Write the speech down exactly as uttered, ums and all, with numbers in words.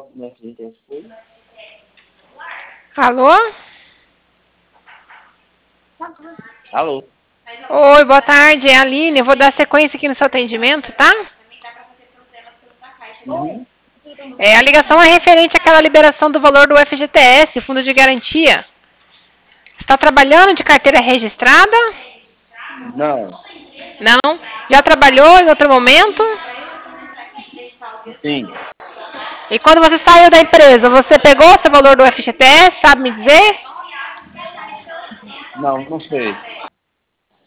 no, no F G T S foi? Alô? Alô? Oi, boa tarde, é a Aline. Eu vou dar sequência aqui no seu atendimento, tá? Uhum. É, a ligação é referente àquela liberação do valor do F G T S, Fundo de Garantia. Está trabalhando de carteira registrada? Não. Não? Já trabalhou em outro momento? Sim. E quando você saiu da empresa, você pegou o seu valor do F G T S, sabe me dizer? Não, não sei.